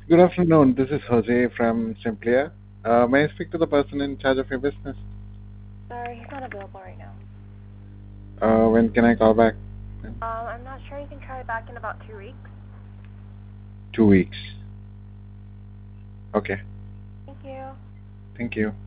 Good afternoon. This is Jose from Simplia. May I speak to the person in charge of your business? Sorry, he's not available right now. When can I call back? I'm not sure. You can try back in about 2 weeks. 2 weeks. Okay. Thank you. Thank you.